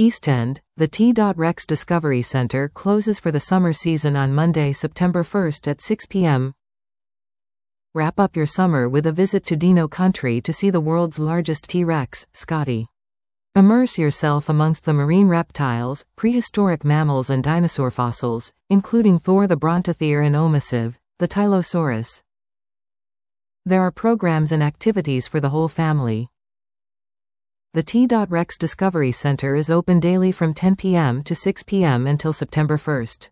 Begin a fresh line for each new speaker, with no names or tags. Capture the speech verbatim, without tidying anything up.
East End, the T Rex Discovery Center closes for the summer season on Monday, September first at six p m Wrap up your summer with a visit to Dino Country to see the world's largest T-Rex, Scotty. Immerse yourself amongst the marine reptiles, prehistoric mammals and dinosaur fossils, including Thor the Brontosaurus and Omassive, the Tylosaurus. There are programs and activities for the whole family. The T Rex Discovery Center is open daily from ten p m to six p m until September first.